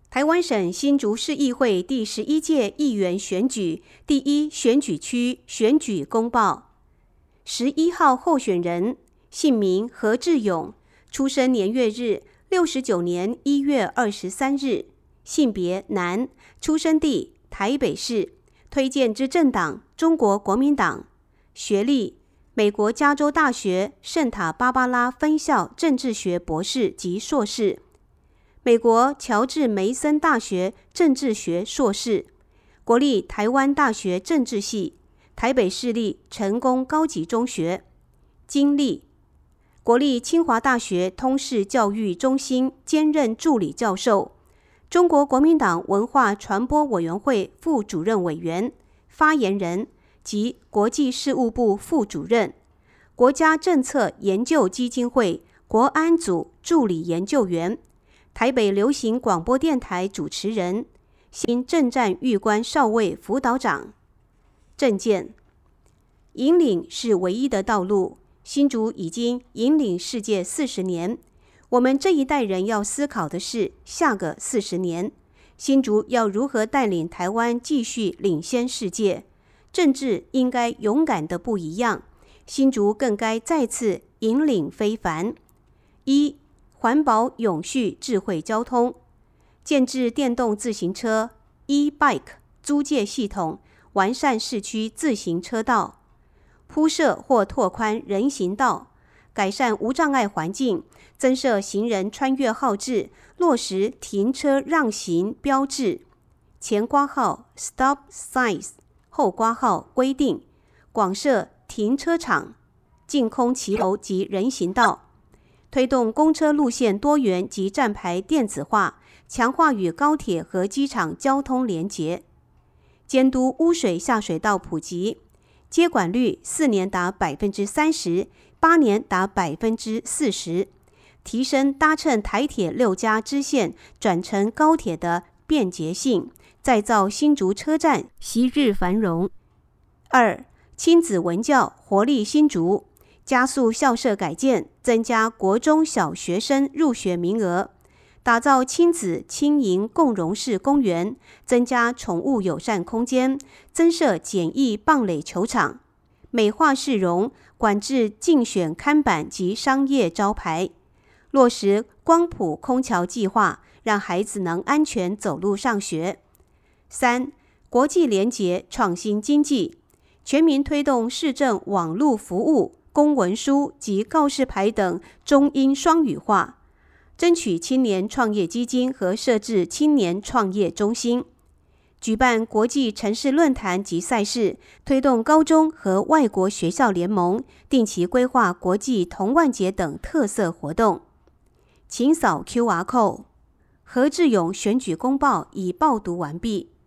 台湾省新竹市议会第11届议员选举第一选举区选举公报。11号候选人姓名何志勇，出生年月日69年1月23日，性别男，出生地台北市，推荐之政党中国国民党，学历美国加州大学圣塔芭芭拉分校政治学博士及硕士，美国乔治梅森大学政治学硕士，国立台湾大学政治系，台北市立成功高级中学，经历国立清华大学通识教育中心兼任助理教授，中国国民党文化传播委员会副主任委员、发言人及国际事务部副主任，国家政策研究基金会国安组助理研究员，台北流行广播电台主持人，新政战预官少尉辅导长。政见：引领是唯一的道路，新竹已经引领世界40年，我们这一代人要思考的是下个40年，新竹要如何带领台湾继续领先世界。政治应该勇敢的不一样，新竹更该再次引领非凡。一、环保永续智慧交通，建置电动自行车 e-bike 租借系统，完善市区自行车道，铺设或拓宽人行道，改善无障碍环境，增设行人穿越号志，落实停车让行标志，前括号 stop signs 后括号规定，广设停车场、净空骑楼及人行道，推动公车路线多元及站牌电子化，强化与高铁和机场交通连结，监督污水下水道普及，接管率4年达 30%， 8年达 40%， 提升搭乘台铁6家支线转乘高铁的便捷性，再造新竹车站昔日繁荣。2、亲子文教活力新竹，加速校舍改建，增加国中小学生入学名额，打造亲子轻盈共融式公园，增加宠物友善空间，增设简易棒垒球场，美化市容，管制竞选看板及商业招牌，落实光谱空桥计划，让孩子能安全走路上学。3、国际连结创新经济，全民推动市政网络服务、公文书及告示牌等中英双语化，争取青年创业基金和设置青年创业中心，举办国际城市论坛及赛事，推动高中和外国学校联盟，定期规划国际童玩节等特色活动。请扫 QR Code。何志勇选举公报已报读完毕。